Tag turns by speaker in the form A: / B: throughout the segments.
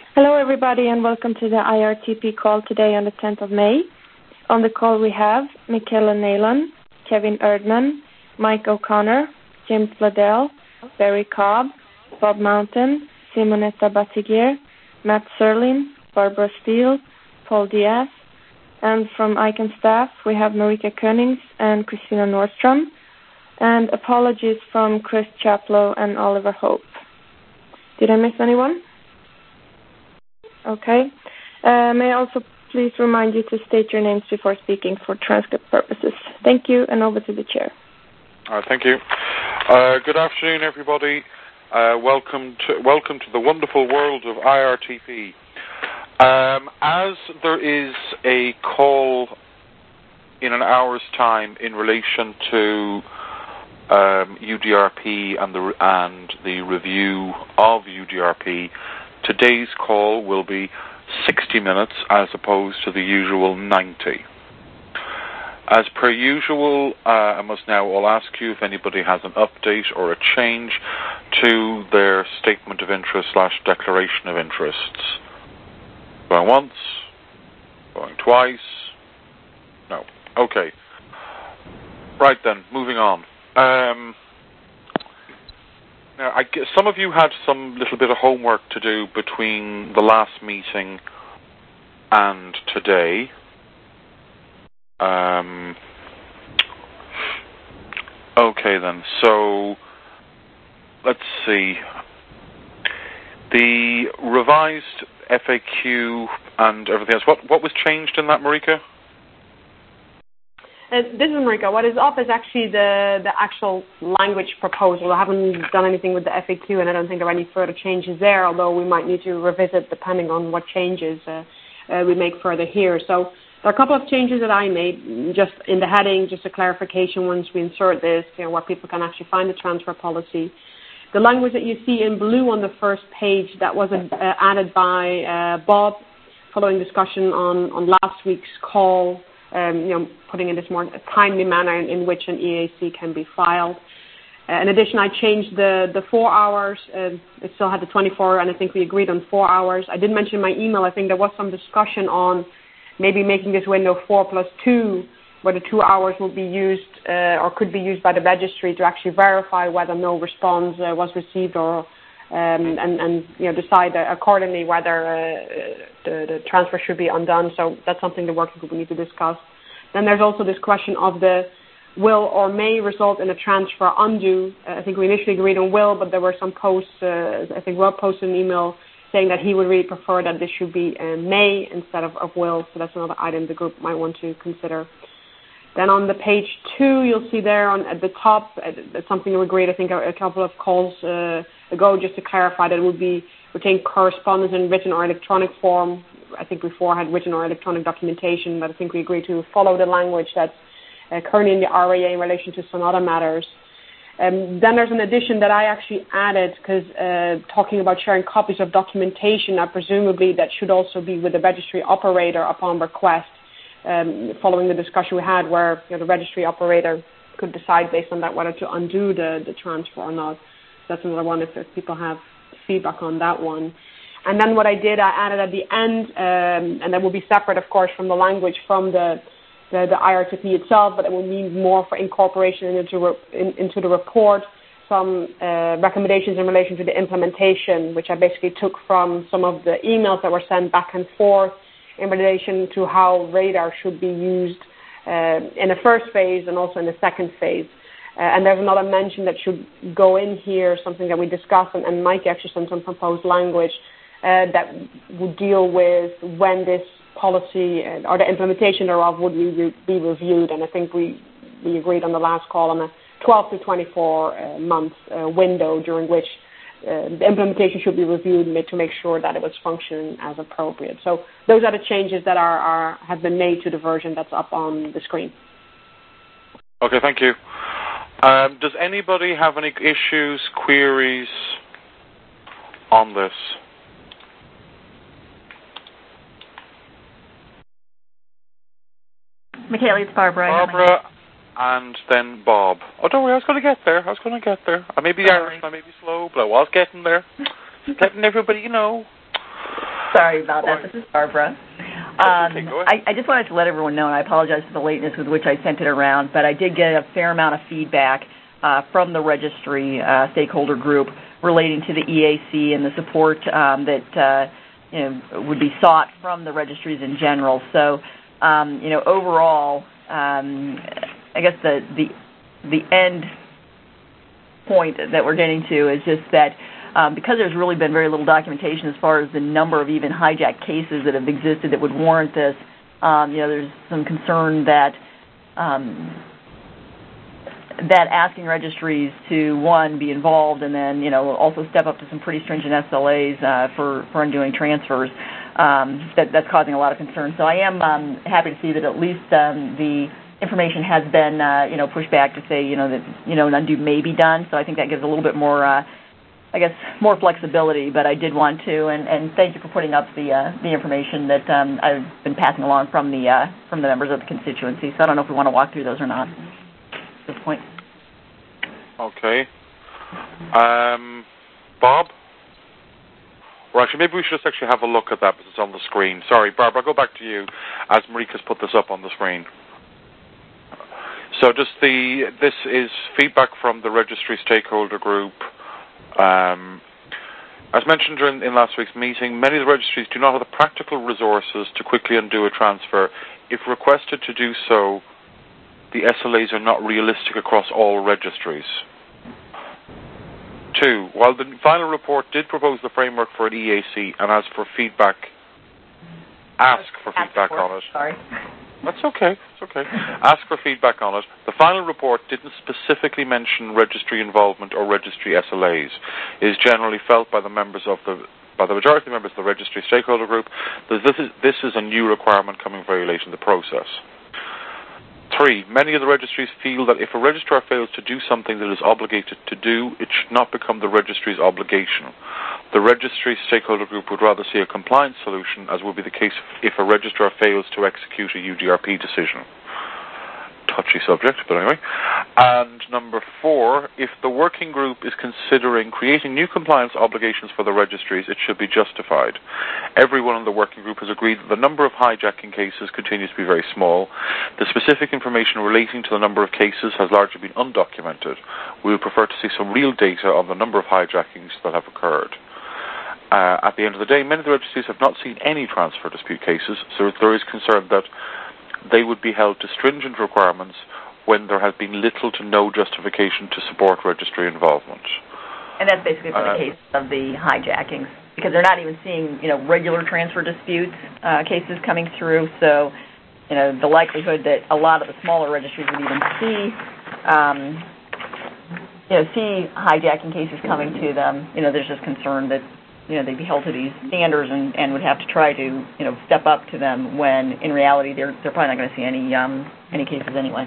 A: Hello, everybody, and welcome to the IRTP call today on the 10th of May. On the call, we have Michaela Neylan, Kevin Erdman, Mike O'Connor, James Bladell, Barry Cobb, Bob Mountain, Simonetta Battigier, Matt Serlin, Barbara Steele, Paul Diaz, and from ICANN staff, we have Marika Koenigs and Christina Nordstrom, and apologies from Chris Chaplow and Oliver Hope. Did I miss anyone? Okay. May I also please remind you to state your names before speaking for transcript purposes. Thank you, and over to the chair.
B: Thank you. Good afternoon, everybody. Welcome to the wonderful world of IRTP. As there is a call in an hour's time in relation to UDRP and the review of UDRP, today's call will be 60 minutes as opposed to the usual 90. As per usual, I must now all ask you if anybody has an update or a change to their statement of interest / declaration of interests. Going once, going twice, no. Okay. Right then, moving on. Now, I guess some of you had some little bit of homework to do between the last meeting and today. Okay then, so let's see. The revised FAQ and everything else, what was changed in that, Marika?
C: This is Marika. What is up is actually the actual language proposal. I haven't done anything with the FAQ, and I don't think there are any further changes there, although we might need to revisit depending on what changes we make further here. So there are a couple of changes that I made, just in the heading, just a clarification once we insert this, where people can actually find the transfer policy. The language that you see in blue on the first page, that was added by Bob following discussion on last week's call, putting in this more timely manner in which an EAC can be filed. In addition, I changed the 4 hours. It still had the 24, and I think we agreed on 4 hours. I did mention in my email, I think there was some discussion on maybe making this window 4+2, where the 2 hours will be used or could be used by the registry to actually verify whether no response was received or and decide accordingly whether the transfer should be undone. So that's something the working group will need to discuss. Then there's also this question of the will or may result in a transfer undo. I think we initially agreed on will, but there were some posts, I think Rob posted an email saying that he would really prefer that this should be may instead of will. So that's another item the group might want to consider. Then on the page 2, you'll see there at the top, that's something we agreed, I think, a couple of calls ago, just to clarify that it would be retain correspondence in written or electronic form. I think before I had written or electronic documentation, but I think we agreed to follow the language that's currently in the RAA in relation to some other matters. Then there's an addition that I actually added, because talking about sharing copies of documentation, presumably that should also be with the registry operator upon request. Following the discussion we had where the registry operator could decide based on that whether to undo the transfer or not. That's another one if people have feedback on that one. And then what I did, I added at the end, and that will be separate, of course, from the language from the IRTP itself, but it will mean more for incorporation into the report, some recommendations in relation to the implementation, which I basically took from some of the emails that were sent back and forth in relation to how radar should be used in the first phase and also in the second phase. And there's another mention that should go in here, something that we discussed, and Mike actually sent some proposed language that would deal with when this policy or the implementation thereof would be reviewed. And I think we agreed on the last call on a 12 to 24 month window during which the implementation should be reviewed to make sure that it was functioning as appropriate. So those are the changes that have been made to the version that's up on the screen.
B: Okay, thank you. Does anybody have any issues, queries on this?
D: Michaela, it's Barbara.
B: Barbara and then Bob. Oh, don't worry, I was going to get there. I may be Irish, I may be slow, but I was getting there. Just letting everybody know.
D: Sorry about that. This is Barbara.
B: Okay, go ahead.
D: I just wanted to let everyone know, and I apologize for the lateness with which I sent it around, but I did get a fair amount of feedback from the registry stakeholder group relating to the EAC and the support that would be sought from the registries in general. So, overall, I guess the end point that we're getting to is just that because there's really been very little documentation as far as the number of even hijack cases that have existed that would warrant this, there's some concern that that asking registries to, one, be involved and then, also step up to some pretty stringent SLAs for undoing transfers, that's causing a lot of concern. So I am happy to see that at least the information has been, pushed back to say, that, an undo may be done. So I think that gives a little bit more, more flexibility. But I did want to, and thank you for putting up the information that I've been passing along from the members of the constituency. So I don't know if we want to walk through those or not at this point.
B: Okay. Bob? Or actually, maybe we should just actually have a look at that because it's on the screen. Sorry, Barb, I'll go back to you as Marika's put this up on the screen. So this is feedback from the registry stakeholder group. As mentioned in last week's meeting, many of the registries do not have the practical resources to quickly undo a transfer. If requested to do so, the SLAs are not realistic across all registries. 2, while the final report did propose the framework for an EAC and ask for feedback on it. Sorry. That's okay. It's okay. Ask for feedback on it. The final report didn't specifically mention registry involvement or registry SLAs. It is generally felt by the majority of the members of the registry stakeholder group that this is a new requirement coming very late in the process. 3, many of the registries feel that if a registrar fails to do something that is obligated to do, it should not become the registry's obligation. The registry stakeholder group would rather see a compliance solution, as would be the case if a registrar fails to execute a UDRP decision. Touchy subject, but anyway. And number 4, if the working group is considering creating new compliance obligations for the registries, it should be justified. Everyone in the working group has agreed that the number of hijacking cases continues to be very small. The specific information relating to the number of cases has largely been undocumented. We would prefer to see some real data on the number of hijackings that have occurred. At the end of the day, many of the registries have not seen any transfer dispute cases, so there is concern that they would be held to stringent requirements when there has been little to no justification to support registry involvement.
D: And that's basically for the case of the hijackings, because they're not even seeing, regular transfer disputes cases coming through. So, the likelihood that a lot of the smaller registries would even see hijacking cases coming to them, there's just concern that they'd be held to these standards and would have to try to, step up to them when, in reality, they're probably not going to see any cases anyway.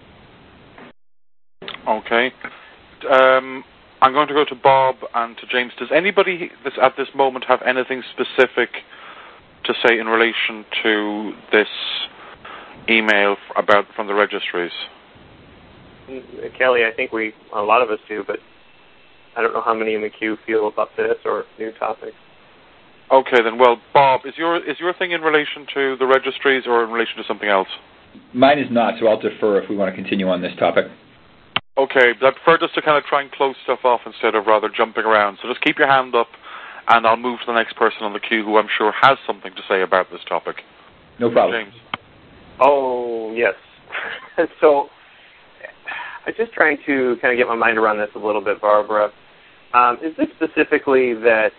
B: Okay. I'm going to go to Bob and to James. Does anybody at this moment have anything specific to say in relation to this email from the registries?
E: Kelly, I think a lot of us do, but I don't know how many in the queue feel about this or new topics.
B: Okay, then. Well, Bob, is your thing in relation to the registries or in relation to something else?
F: Mine is not, so I'll defer if we want to continue on this topic.
B: Okay, but I prefer just to kind of try and close stuff off instead of rather jumping around. So just keep your hand up, and I'll move to the next person on the queue who I'm sure has something to say about this topic.
F: No problem.
B: James.
E: Oh, yes. So I'm just trying to kind of get my mind around this a little bit, Barbara. Is this specifically that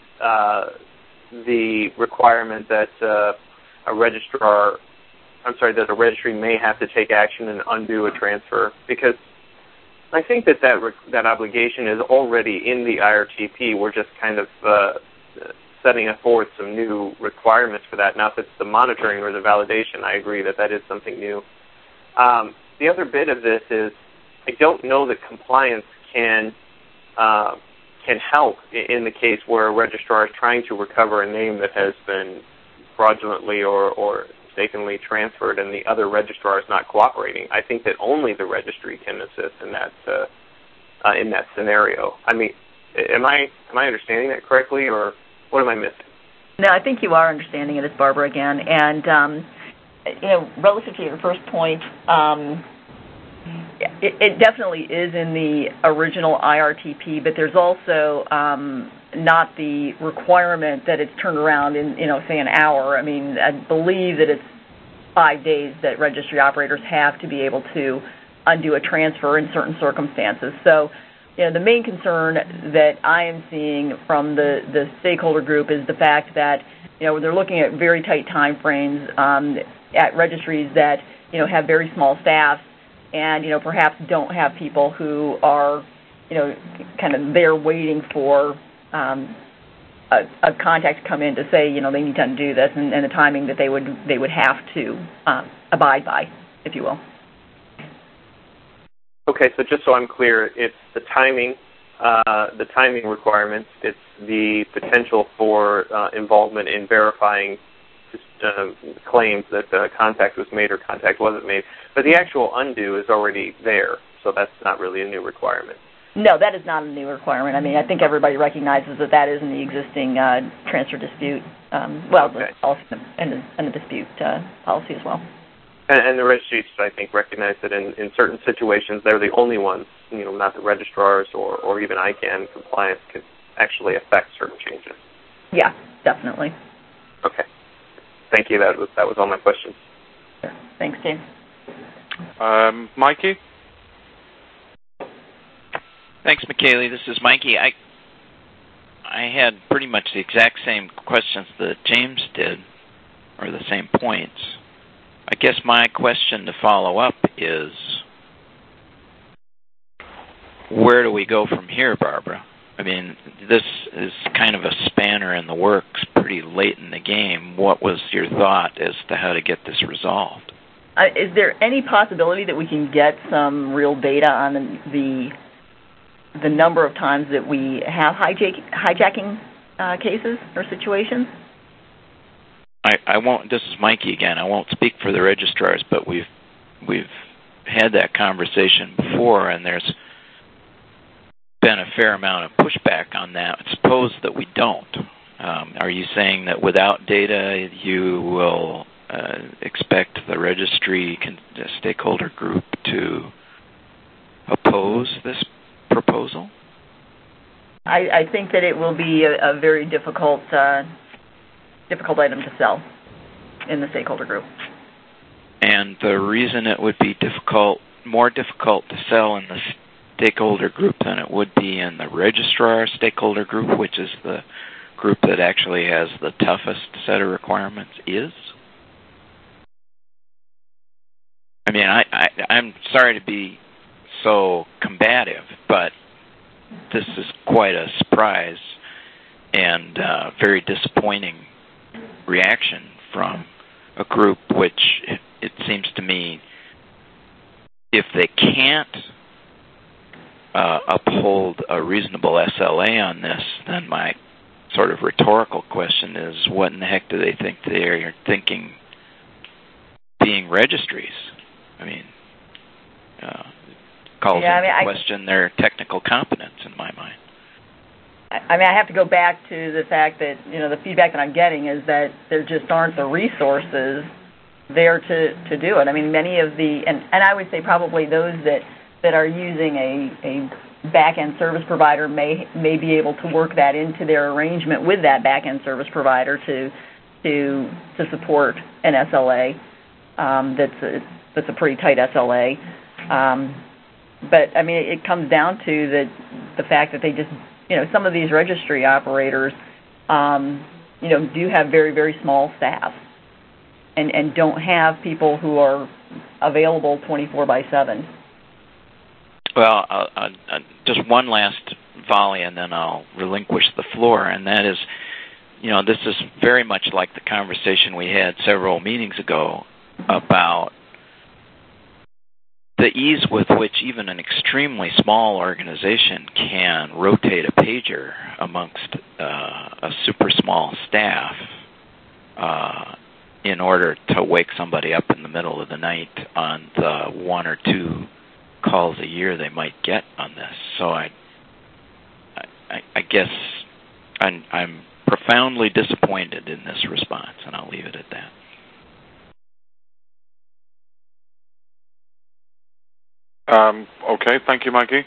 E: the requirement that a registry may have to take action and undo a transfer? Because I think that obligation is already in the IRTP. We're just kind of setting forth some new requirements for that. Now, if it's the monitoring or the validation, I agree that is something new. The other bit of this is I don't know that compliance can help in the case where a registrar is trying to recover a name that has been fraudulently or mistakenly transferred and the other registrar is not cooperating. I think that only the registry can assist in that scenario. I mean, am I understanding that correctly, or what am I missing?
D: No, I think you are understanding it. It's Barbara again. And, relative to your first point, it definitely is in the original IRTP, but there's also not the requirement that it's turned around in, say, an hour. I mean, I believe that it's 5 days that registry operators have to be able to undo a transfer in certain circumstances. So, the main concern that I am seeing from the stakeholder group is the fact that, they're looking at very tight time frames at registries that, have very small staffs and, perhaps don't have people who are, kind of there waiting for a contact to come in to say, they need to undo this, and the timing that they would have to abide by, if you will.
E: Okay, so just so I'm clear, it's the timing requirements, it's the potential for involvement in verifying claims that contact was made or contact wasn't made, but the actual undo is already there, so that's not really a new requirement.
D: No, that is not a new requirement. I mean, I think everybody recognizes that is in the existing transfer dispute, the policy and the dispute policy as well.
E: And the registries, I think, recognize that in certain situations they're the only ones, not the registrars or even ICANN compliance can actually affect certain changes.
D: Yeah, definitely.
E: Okay. Thank you. That was all my questions.
D: Sure. Thanks, James.
B: Mikey?
G: Thanks, McKaylee. This is Mikey. I had pretty much the exact same questions that James did, or the same points. I guess my question to follow up is, where do we go from here, Barbara? I mean, this is kind of a spanner in the works pretty late in the game. What was your thought as to how to get this resolved?
D: Is there any possibility that we can get some real data on the number of times that we have hijacking cases or situations?
G: I won't. This is Mikey again. I won't speak for the registrars, but we've had that conversation before, and there's been a fair amount of pushback on that. Suppose that we don't. Are you saying that without data, you will expect the registry stakeholder group to oppose this proposal?
D: I think that it will be a very difficult item to sell in the stakeholder group.
G: And the reason it would be more difficult to sell in the stakeholder group than it would be in the registrar stakeholder group, which is the group that actually has the toughest set of requirements, is? I mean, I'm sorry to be so combative, but this is quite a surprise and very disappointing reaction from a group which, it seems to me, if they can't uphold a reasonable SLA on this, then my sort of rhetorical question is, what in the heck do they think they're thinking being registries? I mean, calls into question their technical competence in my mind.
D: I mean, I have to go back to the fact that, the feedback that I'm getting is that there just aren't the resources there to do it. I mean, many of and I would say probably those that are using a back-end service provider may be able to work that into their arrangement with that back-end service provider to support an SLA that's a pretty tight SLA. But, I mean, it comes down to the fact that they just, some of these registry operators, do have very, very small staff and don't have people who are available 24/7.
G: Well, just one last volley, and then I'll relinquish the floor, and that is, this is very much like the conversation we had several meetings ago about the ease with which even an extremely small organization can rotate a pager amongst a super small staff in order to wake somebody up in the middle of the night on the 1 or 2 calls a year they might get on this. So I guess I'm profoundly disappointed in this response, and I'll leave it at that.
B: Okay, thank you, Mikey.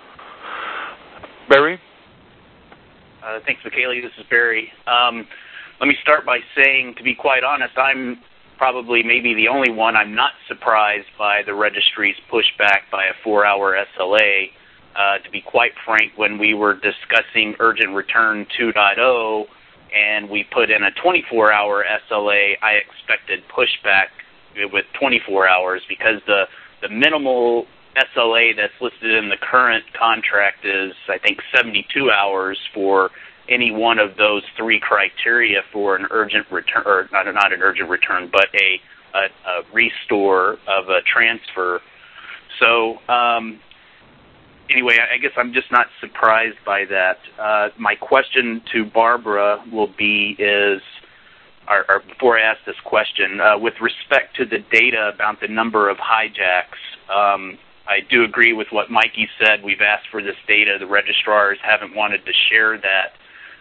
B: Barry?
H: Thanks, Michaela. This is Barry. Let me start by saying, to be quite honest, I'm probably maybe the only one. I'm not surprised by the registry's pushback by a 4-hour SLA. To be quite frank, when we were discussing Urgent Return 2.0 and we put in a 24-hour SLA, I expected pushback with 24 hours because the minimal SLA that's listed in the current contract is, I think, 72 hours for any one of those three criteria for an urgent return, or not an urgent return, but a restore of a transfer. So anyway, I guess I'm just not surprised by that. My question to Barbara will be or before I ask this question, with respect to the data about the number of hijacks, I do agree with what Mikey said. We've asked for this data. The registrars haven't wanted to share that.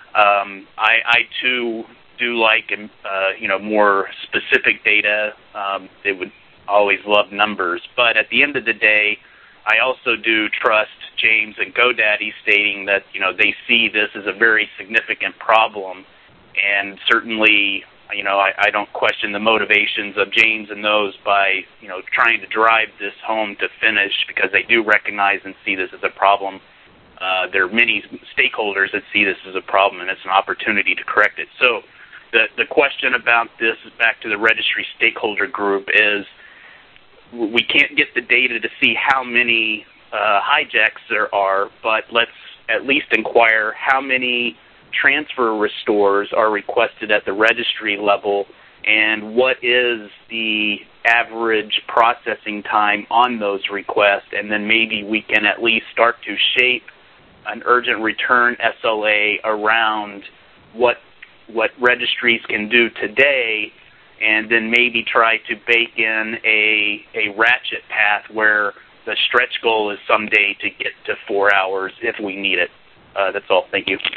H: I too do like more specific data. They would always love numbers. But at the end of the day, I also do trust James and GoDaddy stating that, they see this as a very significant problem. And certainly, I don't question the motivations of James and those by, trying to drive this home to finish because they do recognize and see this as a problem. There are many stakeholders that see this as a problem, and it's an opportunity to correct it. So the question about this is back to the registry stakeholder group is we can't get the data to see how many hijacks there are, but let's at least inquire how many transfer restores are requested at the registry level and what is the average processing time on those requests, and then maybe we can at least start to shape an urgent return SLA around what registries can do today, and then maybe try to bake in a ratchet path where the stretch goal is someday to get to 4 hours if we need it. That's all. Thank you.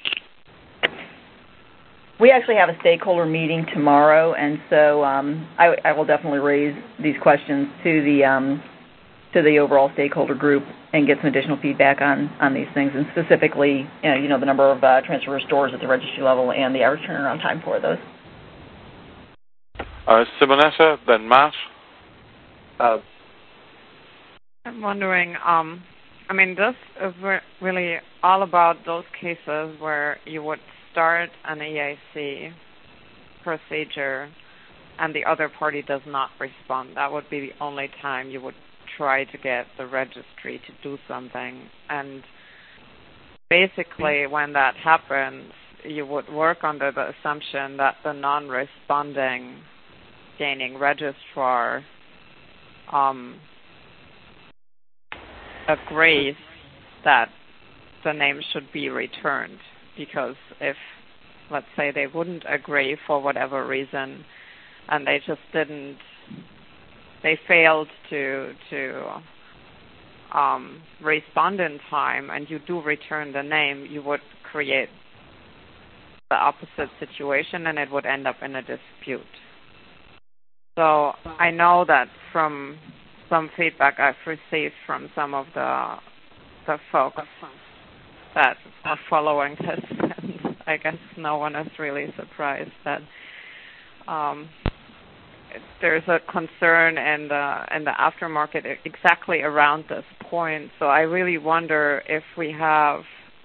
D: We actually have a stakeholder meeting tomorrow, and so I will definitely raise these questions to the overall stakeholder group and get some additional feedback on these things, and specifically, the number of transfer restores at the registry level and the average turnaround time for those.
B: Simonetta, then Matt.
I: I'm wondering, this is really all about those cases where you would start an EAC procedure and the other party does not respond. That would be the only time you would try to get the registry to do something. And basically, when that happens, you would work under the assumption that the non-responding gaining registrar agrees that the name should be returned, because if, let's say, they wouldn't agree for whatever reason and they just they failed to respond in time and you do return the name, you would create the opposite situation and it would end up in a dispute. So I know that from some feedback I've received from some of the folks that are following this, and I guess no one is really surprised that there's a concern in the aftermarket exactly around this point. So I really wonder if we have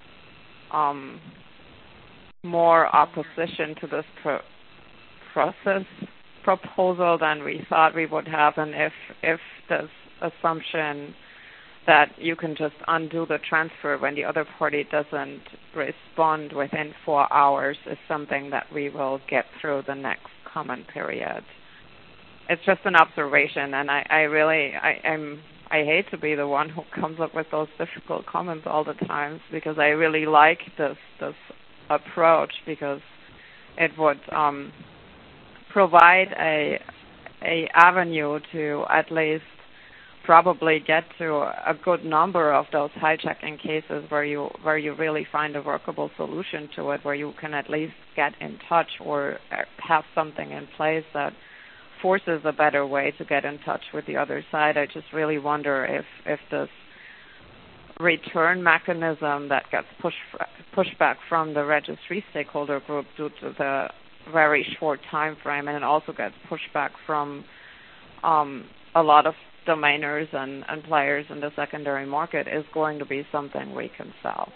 I: more opposition to this process proposal than we thought we would have, and if this assumption that you can just undo the transfer when the other party doesn't respond within 4 hours is something that we will get through the next comment period. It's just an observation, and I hate to be the one who comes up with those difficult comments all the time, because I really like this approach, because it would provide a avenue to at least probably get to a good number of those hijacking cases where you really find a workable solution to it, where you can at least get in touch or have something in place that forces a better way to get in touch with the other side. I just really wonder if this return mechanism that gets pushed back from the registry stakeholder group due to the very short time frame, and it also gets pushed back from a lot of domainers and players in the secondary market, is going to be something we can sell.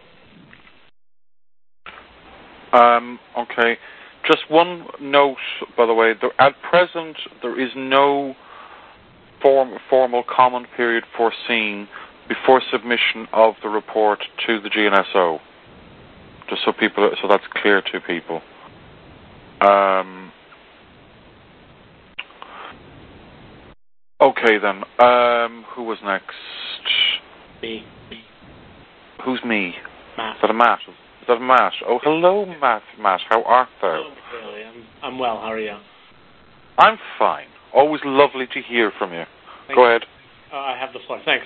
B: Okay. Just one note, by the way. At present, there is no formal comment period foreseen before submission of the report to the GNSO. Just so that's clear to people. Okay then. Who was next?
J: Me.
B: Who's me?
J: Matt.
B: Is that Matt? Oh, hello, Matt. How art thou?
J: Hello, really. I'm well. How are you?
B: I'm fine. Always lovely to hear from you. Go ahead.
J: I have the floor. Thanks.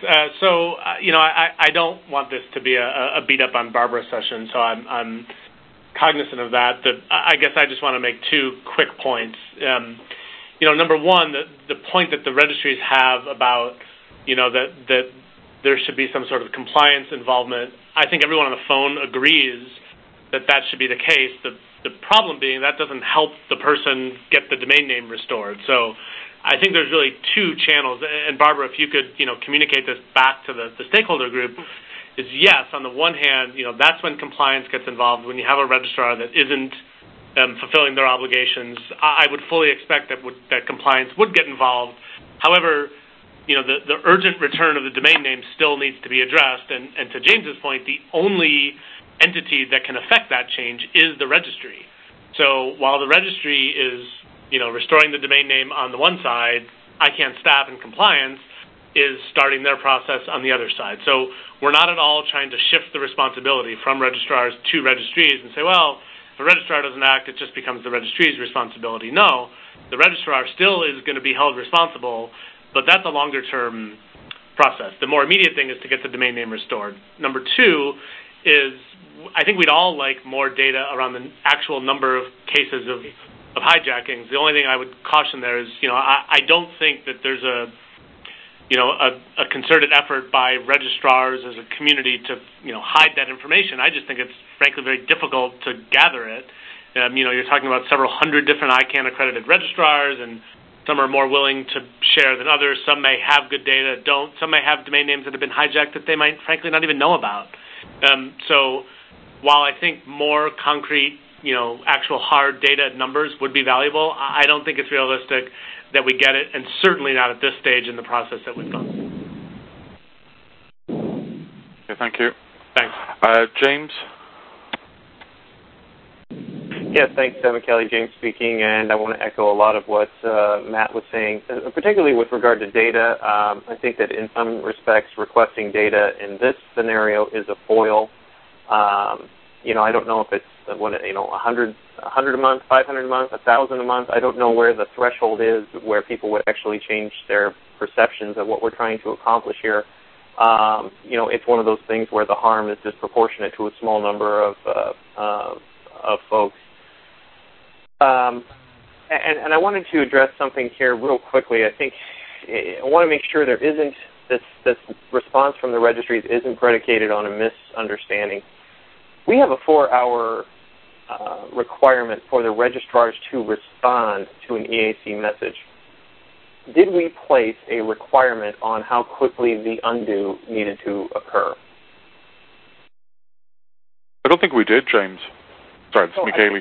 J: I don't want this to be a beat up on Barbara session, so I'm cognizant of that. I guess I just want to make two quick points. Number one, the point that the registries have about, that there should be some sort of compliance involvement. I think everyone on the phone agrees that should be the case. The problem being that doesn't help the person get the domain name restored. So I think there's really two channels. And Barbara, if you could, communicate this back to the stakeholder group, is yes, on the one hand, that's when compliance gets involved. When you have a registrar that isn't fulfilling their obligations, I would fully expect that compliance would get involved. However, the urgent return of the domain name still needs to be addressed. And to James's point, the only entity that can affect that change is the registry. So while the registry is, restoring the domain name on the one side, ICANN staff and compliance is starting their process on the other side. So we're not at all trying to shift the responsibility from registrars to registries and say, well, if a registrar doesn't act, it just becomes the registry's responsibility. No, the registrar still is going to be held responsible, but that's a longer-term process. The more immediate thing is to get the domain name restored. Number two is, I think we'd all like more data around the actual number of cases of hijackings. The only thing I would caution there is, I don't think that there's a concerted effort by registrars as a community to, hide that information. I just think it's frankly very difficult to gather it. You're talking about several hundred different ICANN accredited registrars, and some are more willing to share than others. Some may have good data, don't. Some may have domain names that have been hijacked that they might frankly not even know about. So while I think more concrete, actual hard data numbers would be valuable, I don't think it's realistic that we get it, and certainly not at this stage in the process that we've gone through.
B: Okay, thank you.
J: Thanks.
B: James?
E: Yes, thanks, Kelly. James speaking, and I want to echo a lot of what Matt was saying, particularly with regard to data. I think that in some respects, requesting data in this scenario is a foil. I don't know if it's 100 a month, 500 a month, 1,000 a month. I don't know where the threshold is where people would actually change their perceptions of what we're trying to accomplish here. It's one of those things where the harm is disproportionate to a small number of folks. And I wanted to address something here real quickly. I think I want to make sure there isn't this response from the registries isn't predicated on a misunderstanding. We have a 4-hour requirement for the registrars to respond to an EAC message. Did we place a requirement on how quickly the undo needed to occur?
B: I don't think we did, James. Sorry, this is Michaeli.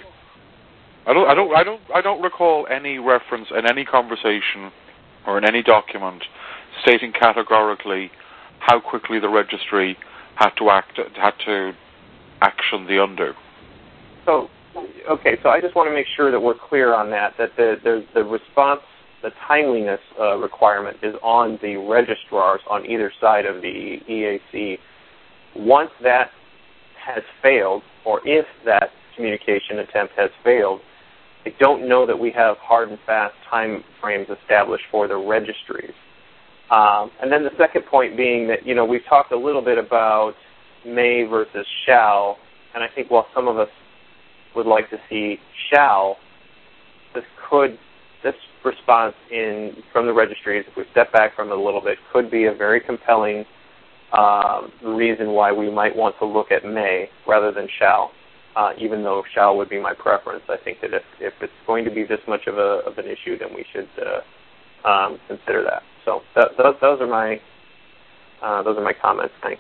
B: I don't recall any reference in any conversation or in any document stating categorically how quickly the registry had to action the undo. So I just want to make sure that we're clear on that the response, the timeliness requirement is on the registrars on either side of the EAC. Once that has failed, or if that communication attempt has failed, I don't know that we have hard and fast time frames established for the registries.
E: And then the second point being that, we've talked a little bit about may versus shall, and I think while some of us would like to see shall, this response from the registries, if we step back from it a little bit, could be a very compelling reason why we might want to look at may rather than shall, even though shall would be my preference. I think that if it's going to be this much of an issue, then we should consider that. So those are my comments. Thanks.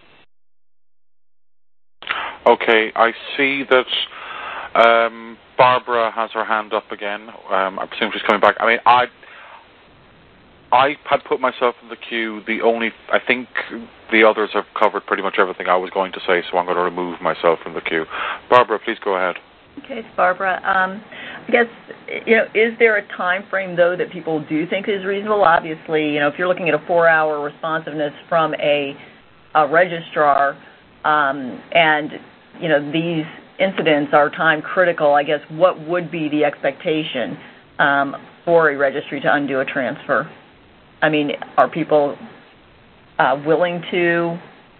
B: Okay, I see that Barbara has her hand up again. I presume she's coming back. I mean, I had put myself in the queue. I think the others have covered pretty much everything I was going to say, so I'm going to remove myself from the queue. Barbara, please go ahead.
D: Okay, it's Barbara. I guess, is there a time frame, though, that people do think is reasonable? Obviously, if you're looking at a 4-hour responsiveness from a registrar, and, these incidents are time critical, I guess, what would be the expectation for a registry to undo a transfer? I mean, are people willing to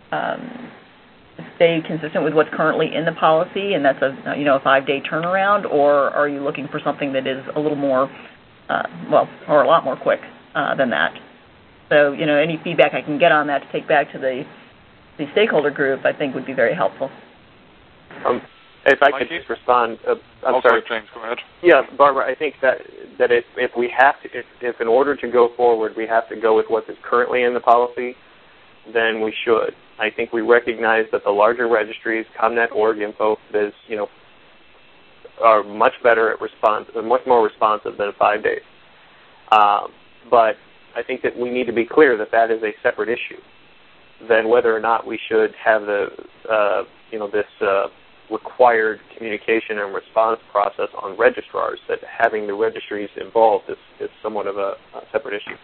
D: stay consistent with what's currently in the policy, and that's a 5-day turnaround, or are you looking for something that is a little more, or a lot more quick than that? So, any feedback I can get on that to take back to the stakeholder group, I think would be very helpful.
E: If I could just respond, I'm sorry,
B: James, go ahead.
E: Yeah, Barbara, I think that if we have to, if in order to go forward, we have to go with what is currently in the policy, then we should. I think we recognize that the larger registries, ComNet, OrgInfo, Biz, are much better at much more responsive than 5 days. But I think that we need to be clear that is a separate issue than whether or not we should have this required communication and response process on registrars. That having the registries involved is somewhat of a separate issue.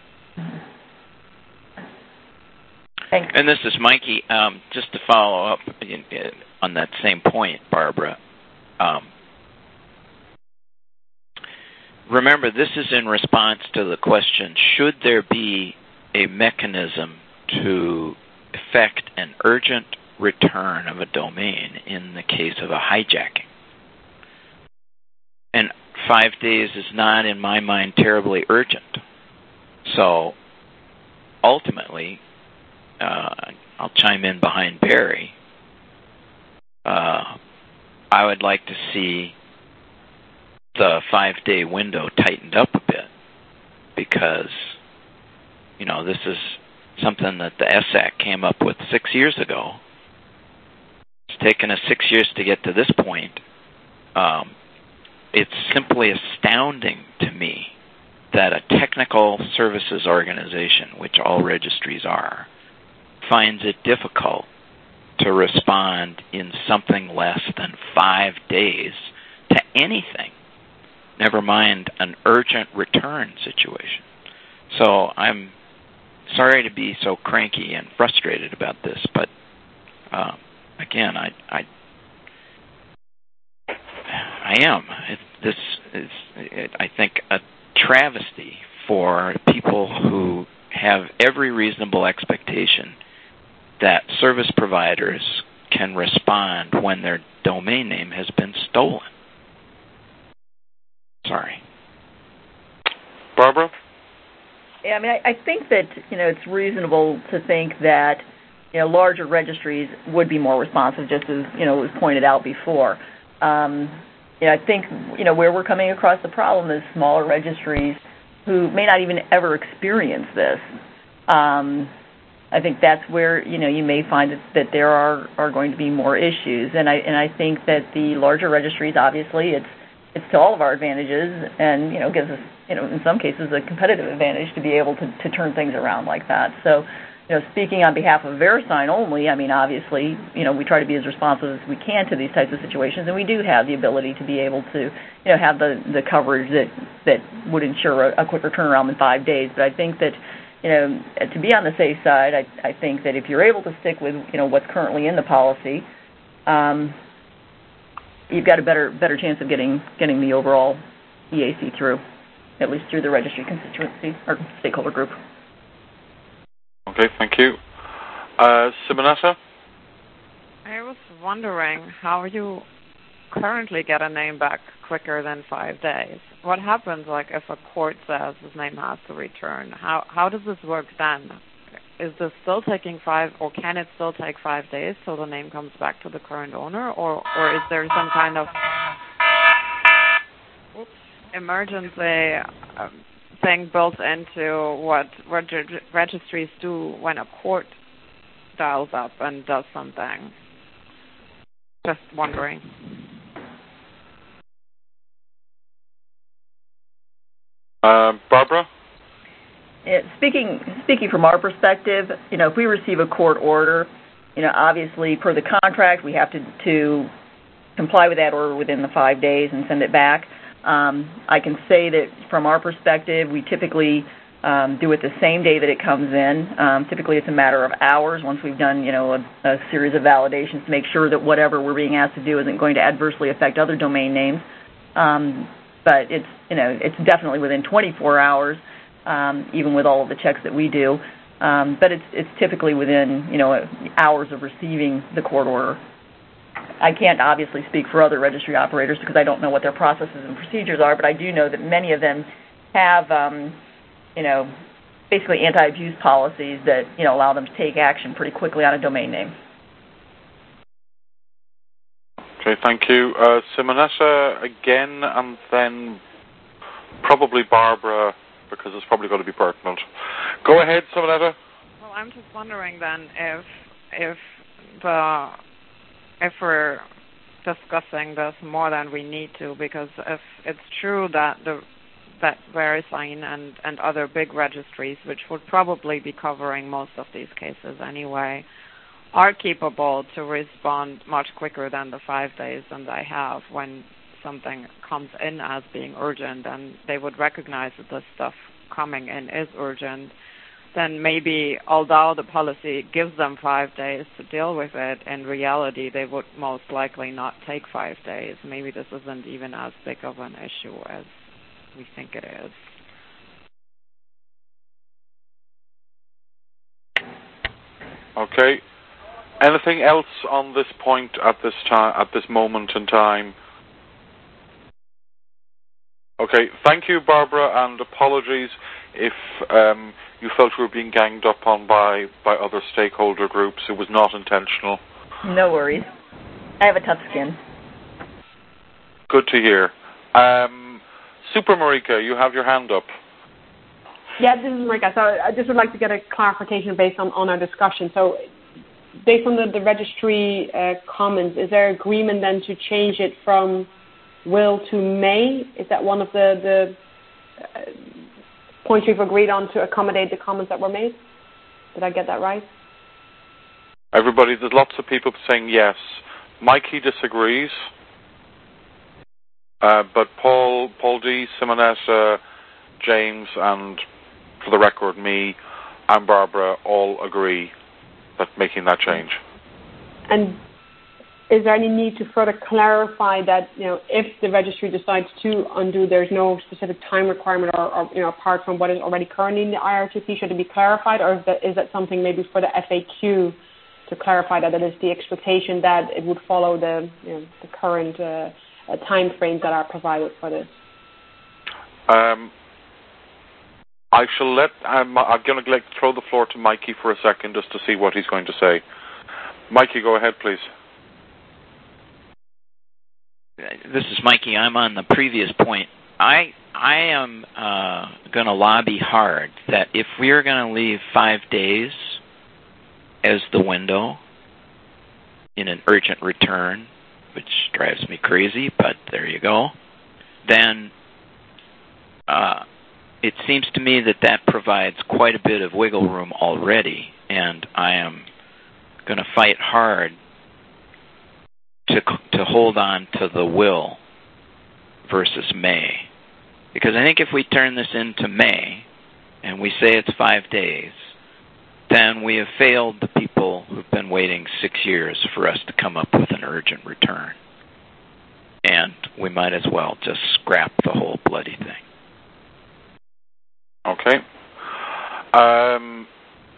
D: Thanks.
G: And this is Mikey. Just to follow up on that same point, Barbara. Remember, this is in response to the question, should there be a mechanism to effect an urgent return of a domain in the case of a hijacking? And 5 days is not, in my mind, terribly urgent. So, ultimately, I'll chime in behind Barry. I would like to see the 5-day window tightened up a bit because, this is something that the SAC came up with 6 years ago. It's taken us 6 years to get to this point. It's simply astounding to me that a technical services organization, which all registries are, finds it difficult to respond in something less than 5 days to anything, never mind an urgent return situation. So I'm sorry to be so cranky and frustrated about this, but again, I am. This is, I think, a travesty for people who have every reasonable expectation that service providers can respond when their domain name has been stolen. Sorry.
B: Barbara?
D: Yeah, I mean, I think that, it's reasonable to think that, larger registries would be more responsive, just as, was pointed out before. I think, where we're coming across the problem is smaller registries who may not even ever experience this. I think that's where, you may find that there are going to be more issues. And I think that the larger registries, obviously, it's to all of our advantages and, gives us, in some cases, a competitive advantage to be able to turn things around like that. So, speaking on behalf of VeriSign only, I mean, obviously, we try to be as responsive as we can to these types of situations, and we do have the ability to be able to, have the coverage that would ensure a quicker turnaround than 5 days. But I think that, to be on the safe side, I think that if you're able to stick with, what's currently in the policy, you've got a better chance of getting the overall EAC through, at least through the registry constituency or stakeholder group.
B: Okay, thank you. Simonetta?
I: I was wondering how you currently get a name back quicker than 5 days. What happens, like, if a court says his name has to return? How does this work then? Is this still taking can it still take 5 days till the name comes back to the current owner, or is there some kind of emergency thing built into what registries do when a court dials up and does something? Just wondering.
B: Barbara?
D: Speaking from our perspective, if we receive a court order, obviously per the contract we have to comply with that order within the 5 days and send it back. I can say that from our perspective, we typically do it the same day that it comes in. Typically it's a matter of hours once we've done, a series of validations to make sure that whatever we're being asked to do isn't going to adversely affect other domain names. But it's definitely within 24 hours, even with all of the checks that we do. But it's typically within, hours of receiving the court order. I can't obviously speak for other registry operators because I don't know what their processes and procedures are, but I do know that many of them have, basically anti-abuse policies that, allow them to take action pretty quickly on a domain name.
B: Okay, thank you. Simonetta again, and then probably Barbara, because it's probably going to be pertinent. Go ahead, Simonetta.
I: Well, I'm just wondering then if we're discussing this more than we need to, because if it's true that that VeriSign and other big registries, which would probably be covering most of these cases anyway, are capable to respond much quicker than the 5 days than they have when something comes in as being urgent, and they would recognize that the stuff coming in is urgent, then maybe, although the policy gives them 5 days to deal with it, in reality they would most likely not take 5 days. Maybe this isn't even as big of an issue as we think it is.
B: Okay. Anything else on this point at this moment in time? Okay, thank you, Barbara, and apologies if you felt you were being ganged up on by other stakeholder groups. It was not intentional.
D: No worries. I have a tough skin.
B: Good to hear. Super Marika, you have your hand up.
C: Yeah, this is Marika. So I just would like to get a clarification based on our discussion. So based on the registry comments, is there agreement then to change it from will to may? Is that one of the points we've agreed on to accommodate the comments that were made? Did I get that right?
B: Everybody, there's lots of people saying yes. Mikey disagrees. But Paul D., Simonetta, James, and for the record, me and Barbara all agree that making that change. And
C: is there any need to further clarify that, if the registry decides to undo, there's no specific time requirement or apart from what is already currently in the IRTP, should it be clarified, or is that something maybe for the FAQ to clarify that it is the expectation that it would follow the current time frames that are provided for this?
B: I shall I'm going to throw the floor to Mikey for a second just to see what he's going to say. Mikey, go ahead, please.
G: This is Mikey. I'm on the previous point. I am going to lobby hard that if we're going to leave 5 days as the window in an urgent return, which drives me crazy, but there you go, then it seems to me that provides quite a bit of wiggle room already, and I am going to fight hard to hold on to the will versus may. Because I think if we turn this into May and we say it's 5 days, then we have failed the people who've been waiting 6 years for us to come up with an urgent return. And we might as well just scrap the whole bloody thing.
B: Okay. Simonetta,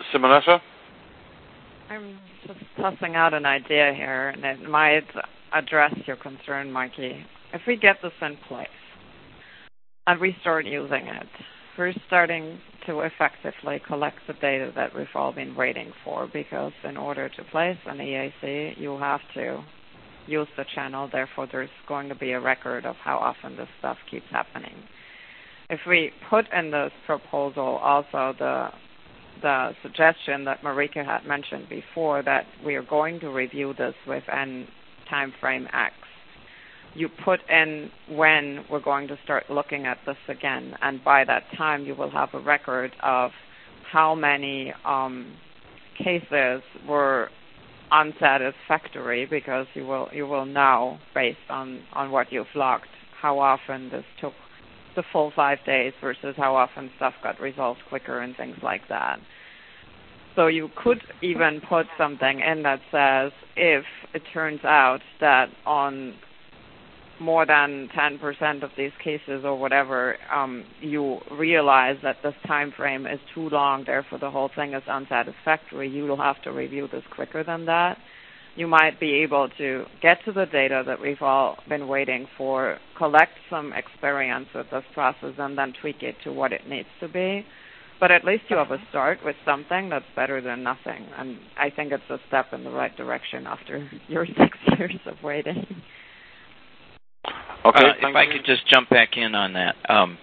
B: Meta?
I: I'm just tossing out an idea here, and it might address your concern, Mikey. If we get this in place and we start using it, we're starting to effectively collect the data that we've all been waiting for, because in order to place an EAC, you have to use the channel. Therefore, there's going to be a record of how often this stuff keeps happening. If we put in this proposal also the suggestion that Marika had mentioned before, that we are going to review this within time frame X, you put in when we're going to start looking at this again, and by that time you will have a record of how many cases were unsatisfactory, because you will know, based on what you've logged, how often this took the full 5 days versus how often stuff got resolved quicker and things like that. So you could even put something in that says, if it turns out that on more than 10% of these cases or whatever, you realize that this time frame is too long, therefore the whole thing is unsatisfactory, you will have to review this quicker than that. You might be able to get to the data that we've all been waiting for, collect some experience with this process, and then tweak it to what it needs to be. But at least you have a start with something that's better than nothing. And I think it's a step in the right direction after your 6 years of waiting.
B: Okay,
G: if I could just jump back in on that.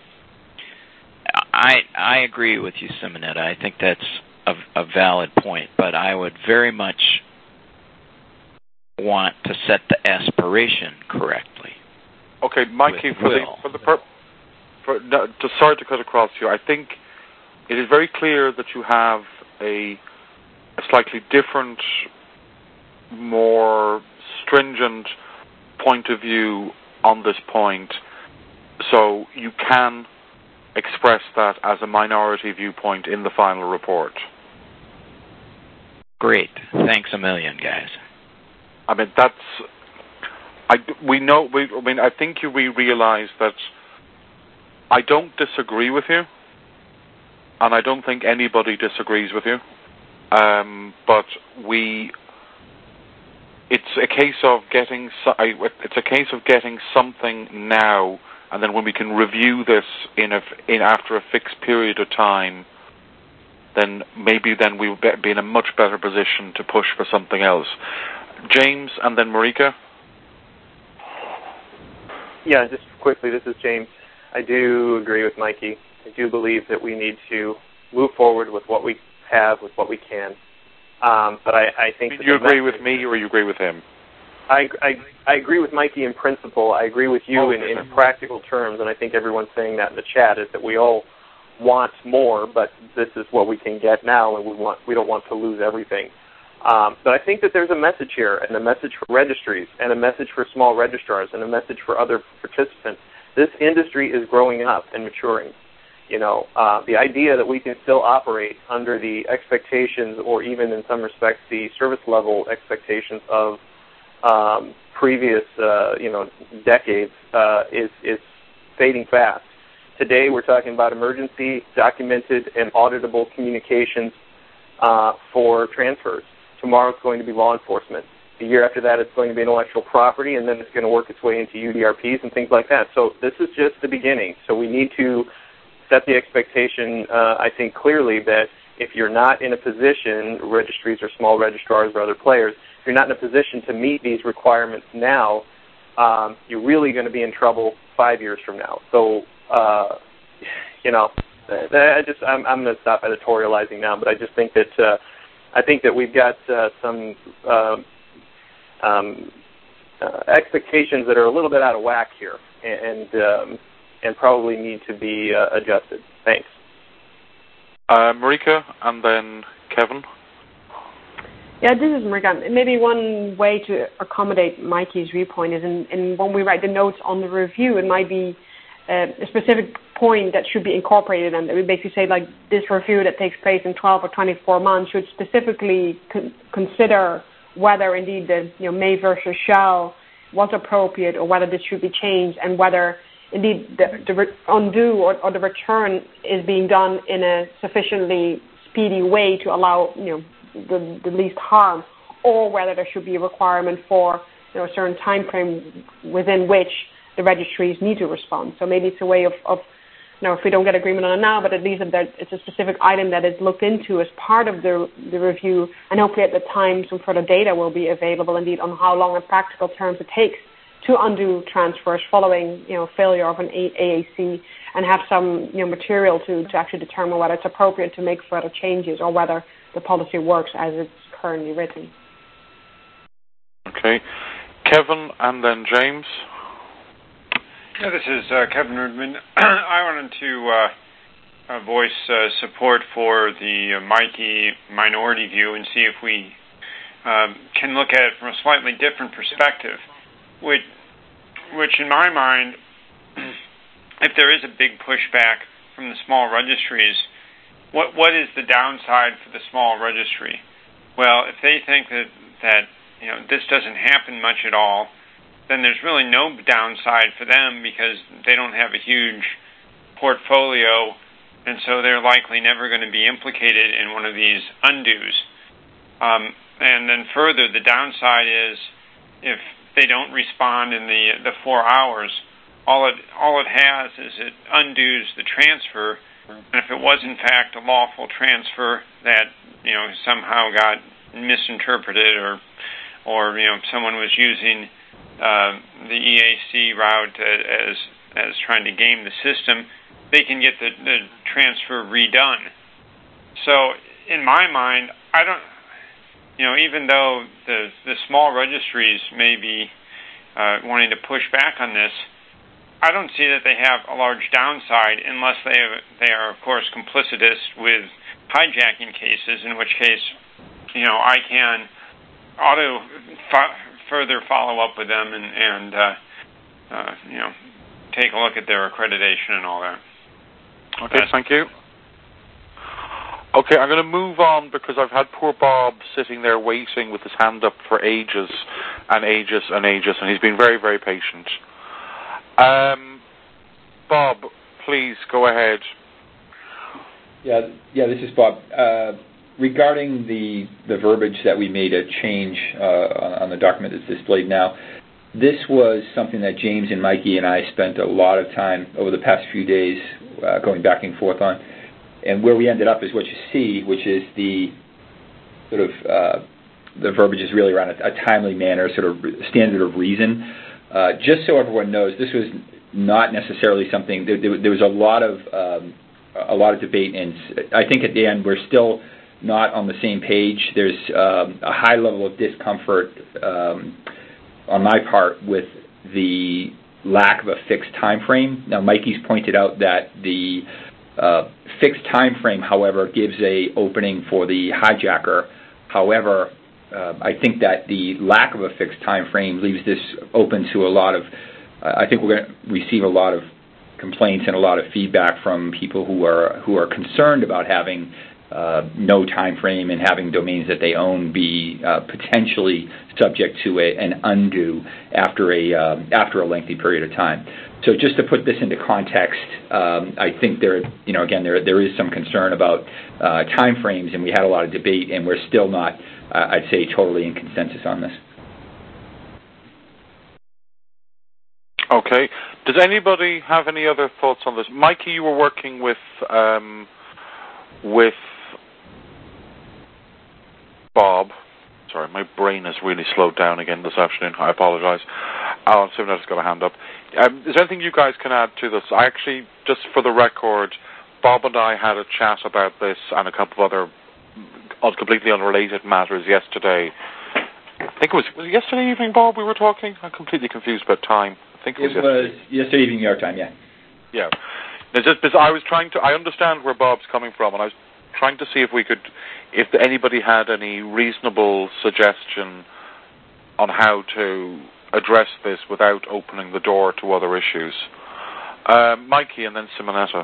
G: I agree with you, Simonetta. I think that's a valid point, but I would very much want to set the aspiration correctly.
B: Okay, Mikey, sorry to cut across you. I think it is very clear that you have a slightly different, more stringent point of view on this point, so you can express that as a minority viewpoint in the final report.
G: Great. Thanks a million, guys.
B: I mean, I think we realize that I don't disagree with you, and I don't think anybody disagrees with you. But it's a case of getting something now, and then when we can review this after a fixed period of time, then maybe we'll be in a much better position to push for something else. James, and then Marika.
E: Yeah, just quickly, this is James. I do agree with Mikey. I do believe that we need to move forward with what we have, with what we can. But I think...
B: Do you agree with me, or you agree with him?
E: I agree with Mikey in principle. I agree with you in practical terms, and I think everyone's saying that in the chat, is that we all want more, but this is what we can get now, and we don't want to lose everything. But I think that there's a message here, and a message for registries, and a message for small registrars, and a message for other participants. This industry is growing up and maturing. You know, the idea that we can still operate under the expectations, or even in some respects the service level expectations of previous, decades, is fading fast. Today we're talking about emergency, documented, and auditable communications for transfers. Tomorrow it's going to be law enforcement. The year after that it's going to be intellectual property, and then it's going to work its way into UDRPs and things like that. So this is just the beginning. So we need to set the expectation, I think, clearly that if you're not in a position, registries or small registrars or other players, if you're not in a position to meet these requirements now, you're really going to be in trouble 5 years from now. So, I'm going to stop editorializing now, but I just think that we've got some expectations that are a little bit out of whack here, and probably need to be adjusted. Thanks.
B: Marika, and then Kevin.
C: Yeah, this is Marika. Maybe one way to accommodate Mikey's viewpoint is in when we write the notes on the review, it might be a specific point that should be incorporated, and we basically say, like, this review that takes place in 12 or 24 months should specifically consider whether indeed the may versus shall was appropriate, or whether this should be changed, and whether indeed the undo or the return is being done in a sufficiently speedy way to allow the least harm, or whether there should be a requirement for a certain time frame within which the registries need to respond. So maybe it's a way of if we don't get agreement on it now, but at least it's a specific item that is looked into as part of the review, and hopefully at the time some further data will be available indeed on how long in practical terms it takes to undo transfers following failure of an AAC, and have some material to actually determine whether it's appropriate to make further changes or whether the policy works as it's currently written.
B: Okay. Kevin and then James.
K: Yeah, this is Kevin Erdman. I wanted to voice support for the Mikey minority view and see if we can look at it from a slightly different perspective, which in my mind, if there is a big pushback from the small registries, what is the downside for the small registry? Well, if they think that this doesn't happen much at all, then there's really no downside for them because they don't have a huge portfolio, and so they're likely never going to be implicated in one of these undos. And then further, the downside is if they don't respond in the 4 hours, all it has is it undoes the transfer, and if it was in fact a lawful transfer that somehow got misinterpreted or someone was using the EAC route as trying to game the system, they can get the transfer redone. So in my mind, I don't, even though the small registries may be wanting to push back on this, I don't see that they have a large downside unless they are, of course, complicitous with hijacking cases, in which case, I can further follow up with them and take a look at their accreditation and all that.
B: Okay, thank you. Okay, I'm going to move on because I've had poor Bob sitting there waiting with his hand up for ages and ages and ages, and he's been very, very patient. Bob, please go ahead.
F: Yeah, this is Bob. Regarding the verbiage that we made a change on the document that's displayed now, this was something that James and Mikey and I spent a lot of time over the past few days going back and forth on. And where we ended up is what you see, which is the sort of the verbiage is really around a timely manner, sort of standard of reason. Just so everyone knows, this was not necessarily something. There was a lot of debate, and I think at the end we're still not on the same page. There's a high level of discomfort on my part with the lack of a fixed time frame. Now, Mikey's pointed out that the fixed time frame, however, gives a opening for the hijacker. However, I think that the lack of a fixed time frame leaves this open to a lot of. I think we're going to receive a lot of complaints and a lot of feedback from people who are concerned about having no time frame and having domains that they own be potentially subject to an undo after a lengthy period of time. So just to put this into context, I think there is some concern about time frames, and we had a lot of debate, and we're still not, I'd say, totally in consensus on this.
B: Okay. Does anybody have any other thoughts on this? Mikey, you were working with Bob. Sorry, my brain has really slowed down again this afternoon. I apologize. Alan Simnett has got a hand up. Is there anything you guys can add to this? I actually, just for the record, Bob and I had a chat about this and a couple of other completely unrelated matters yesterday. I think was it yesterday evening, Bob, we were talking? I'm completely confused about time. I think it was
F: yesterday evening, New York time, yeah.
B: Yeah. It's just because I understand where Bob's coming from, and I was trying to see if anybody had any reasonable suggestion on how to address this without opening the door to other issues. Mikey and then Simonetta.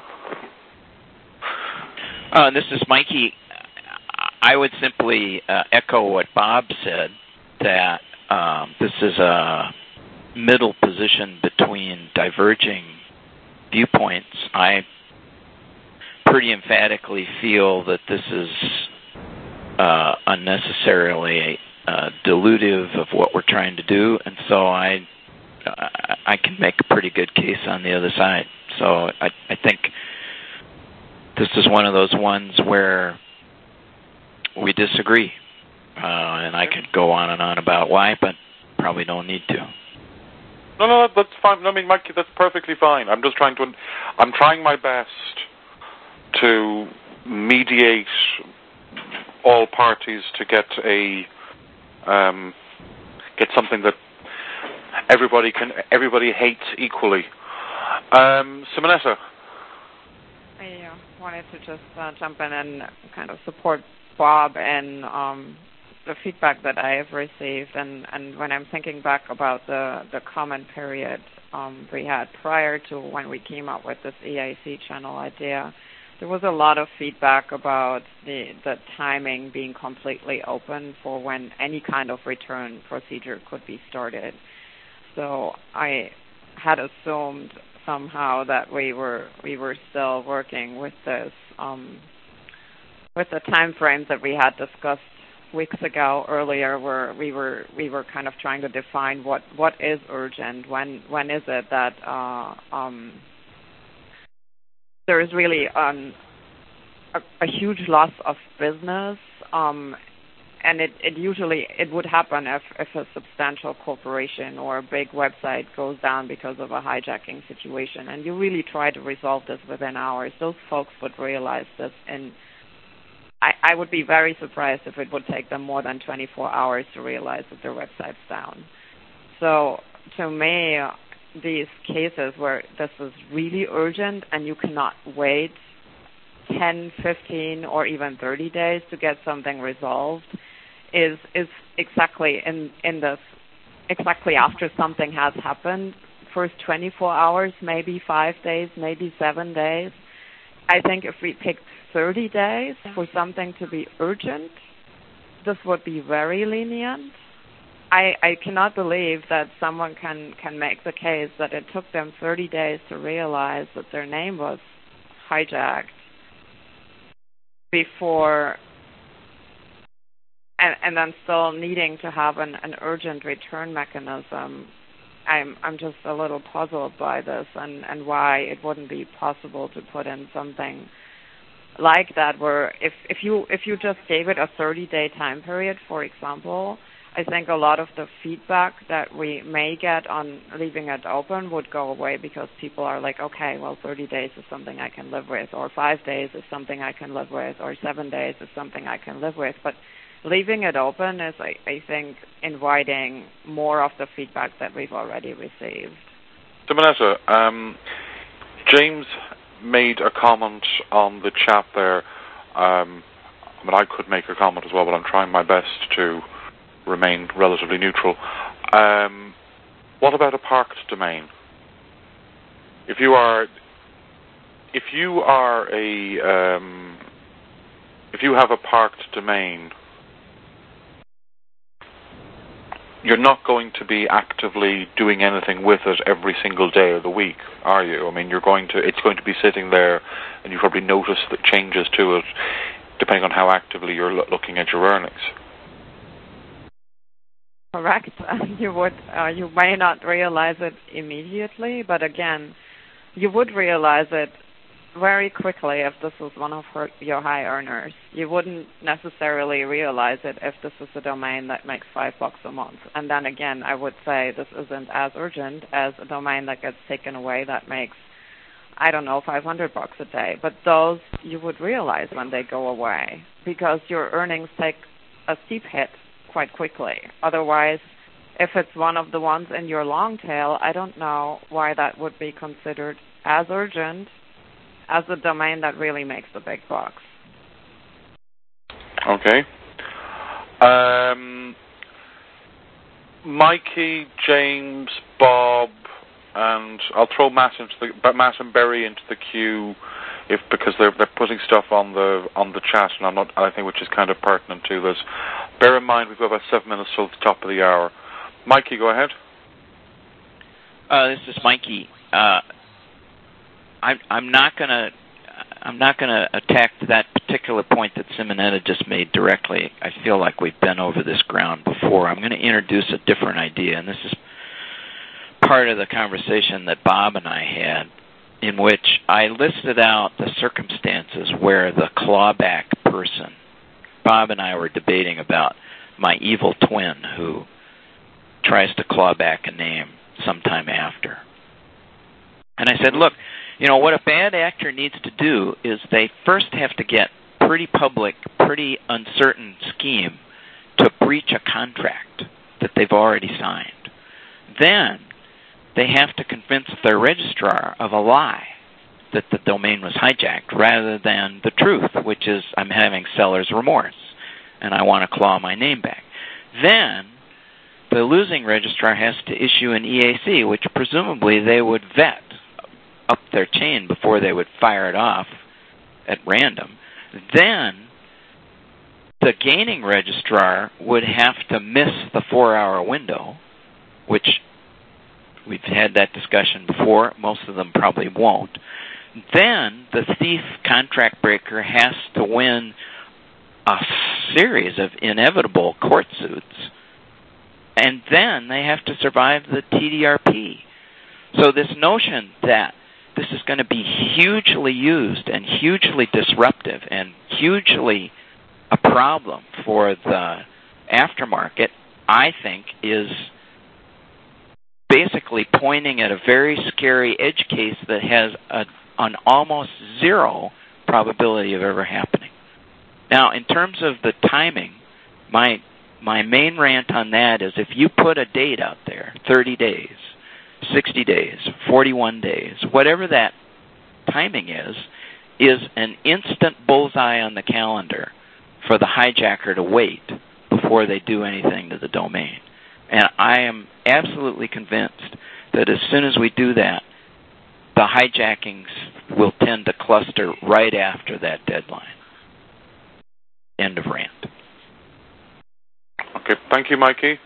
G: This is Mikey. I would simply echo what Bob said, that this is a middle position between diverging viewpoints. I pretty emphatically feel that this is unnecessarily dilutive of what we're trying to do, and so I can make a pretty good case on the other side. So I think this is one of those ones where we disagree, and I could go on and on about why, but probably don't need to.
B: No, that's fine. I mean, Mikey, that's perfectly fine. I'm trying my best to mediate all parties to get something that everybody hates equally. Simonetta.
I: I wanted to just jump in and kind of support Bob and the feedback that I have received, and when I'm thinking back about the comment period we had prior to when we came up with this EAC channel idea, there was a lot of feedback about the timing being completely open for when any kind of return procedure could be started. So I had assumed somehow that we were still working with this with the time frames that we had discussed weeks ago earlier, where we were kind of trying to define what is urgent, when is it that there is really a huge loss of business, and it usually would happen if a substantial corporation or a big website goes down because of a hijacking situation, and you really try to resolve this within hours. Those folks would realize this, and I would be very surprised if it would take them more than 24 hours to realize that their website's down. So to me, these cases where this is really urgent and you cannot wait 10, 15, or even 30 days to get something resolved is exactly in this, exactly after something has happened. First 24 hours, maybe 5 days, maybe 7 days. I think if we picked 30 days for something to be urgent, this would be very lenient. I cannot believe that someone can make the case that it took them 30 days to realize that their name was hijacked before, and then still needing to have an urgent return mechanism. I'm just a little puzzled by this and why it wouldn't be possible to put in something like that, where if you just gave it a 30-day time period, for example, I think a lot of the feedback that we may get on leaving it open would go away, because people are like, okay, well, 30 days is something I can live with, or 5 days is something I can live with, or 7 days is something I can live with. But leaving it open is, I think, inviting more of the feedback that we've already received.
B: Simonetta, James made a comment on the chat there. I mean, I could make a comment as well, but I'm trying my best to remain relatively neutral. What about a parked domain? If you have a parked domain, you're not going to be actively doing anything with it every single day of the week, are you? I mean, it's going to be sitting there, and you probably notice the changes to it depending on how actively you're looking at your earnings.
I: Correct. You may not realize it immediately, but again, you would realize it very quickly if this was one of your high earners. You wouldn't necessarily realize it if this is a domain that makes $5 a month. And then again, I would say this isn't as urgent as a domain that gets taken away that makes, I don't know, $500 a day. But those you would realize when they go away, because your earnings take a steep hit quite quickly. Otherwise, if it's one of the ones in your long tail, I don't know why that would be considered as urgent as a domain that really makes the big bucks.
B: Okay. Mikey, James, Bob, and I'll throw Matt and Barry into the queue, because they're putting stuff on the chat, and I think which is kind of pertinent to this. Bear in mind we've got about 7 minutes till the top of the hour. Mikey, go ahead.
G: This is Mikey. I'm not going to I'm not going to attack that particular point that Simonetta just made directly. I feel like we've been over this ground before. I'm going to introduce a different idea, and this is part of the conversation that Bob and I had, in which I listed out the circumstances where the clawback person, Bob and I were debating about my evil twin who tries to claw back a name sometime after. And I said, look, what a bad actor needs to do is they first have to get pretty public, pretty uncertain scheme to breach a contract that they've already signed. Then they have to convince their registrar of a lie, that the domain was hijacked, rather than the truth, which is I'm having seller's remorse and I want to claw my name back. Then the losing registrar has to issue an EAC, which presumably they would vet up their chain before they would fire it off at random. Then the gaining registrar would have to miss the 4-hour window, which we've had that discussion before. Most of them probably won't. Then the thief contract breaker has to win a series of inevitable court suits, and then they have to survive the TDRP. So this notion that this is going to be hugely used and hugely disruptive and hugely a problem for the aftermarket, I think, is basically pointing at a very scary edge case that has an almost zero probability of ever happening. Now, in terms of the timing, my main rant on that is if you put a date out there, 30 days, 60 days, 41 days, whatever that timing is an instant bullseye on the calendar for the hijacker to wait before they do anything to the domain. And I am absolutely convinced that as soon as we do that, the hijackings will tend to cluster right after that deadline. End of rant.
B: Okay, thank you, Mikey.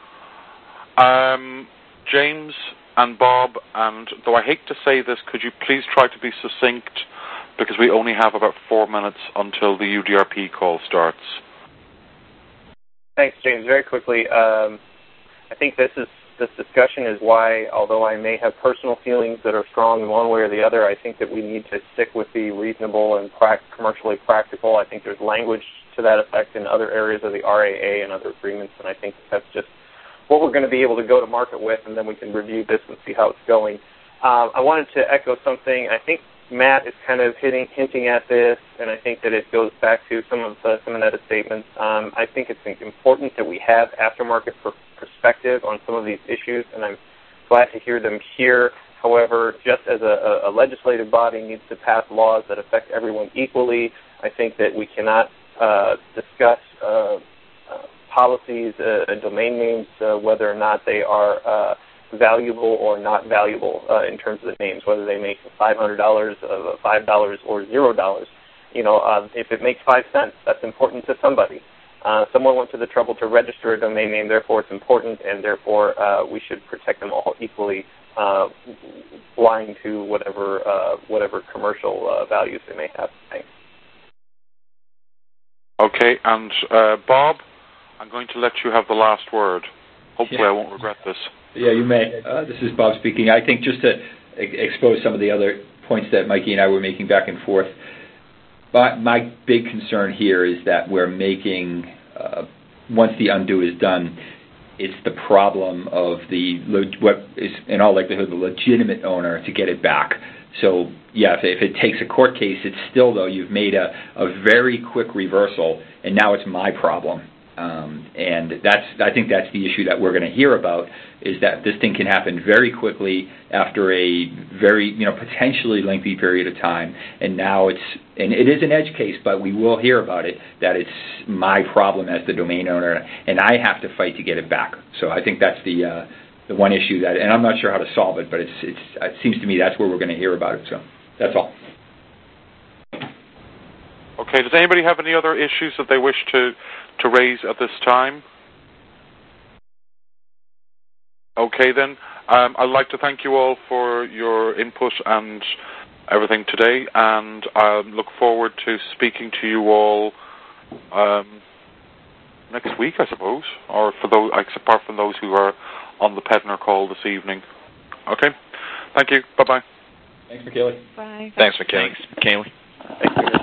B: James and Bob, and though I hate to say this, could you please try to be succinct, because we only have about 4 minutes until the UDRP call starts.
E: Thanks, James. Very quickly, I think this discussion is why, although I may have personal feelings that are strong in one way or the other, I think that we need to stick with the reasonable and commercially practical. I think there's language to that effect in other areas of the RAA and other agreements, and I think that's just what we're going to be able to go to market with, and then we can review this and see how it's going. I wanted to echo something. I think Matt is kind of hinting at this, and I think that it goes back to some of Simonetta's statements. I think it's important that we have aftermarket perspective on some of these issues, and I'm glad to hear them here. However, just as a legislative body needs to pass laws that affect everyone equally, I think that we cannot discuss policies and domain names, whether or not they are valuable or not valuable in terms of the names, whether they make $500, $5 or $0. If it makes 5 cents, that's important to somebody. Someone went to the trouble to register a domain name, therefore it's important, and therefore we should protect them all equally, blind to whatever commercial values they may have. Thanks.
B: Okay, and Bob, I'm going to let you have the last word. Hopefully I won't regret this.
F: Yeah, you may. This is Bob speaking. I think just to expose some of the other points that Mikey and I were making back and forth, my big concern here is that we're making, once the undo is done, it's the problem of what is in all likelihood the legitimate owner to get it back. So, yeah, if it takes a court case, it's still, though, you've made a very quick reversal, and now it's my problem. And I think that's the issue that we're going to hear about, is that this thing can happen very quickly after a very, potentially lengthy period of time. And now it is an edge case, but we will hear about it, that it's my problem as the domain owner, and I have to fight to get it back. So I think that's the one issue and I'm not sure how to solve it, but it seems to me that's where we're going to hear about it. So that's all.
B: Okay, does anybody have any other issues that they wish to raise at this time? Okay, then. I'd like to thank you all for your input and everything today, and I look forward to speaking to you all next week, I suppose, or for those, apart from those who are on the Pedner call this evening. Okay. Thank you. Bye-bye.
F: Thanks, McKaylee.
I: Bye.
G: Thanks, McKaylee.
E: Thank you.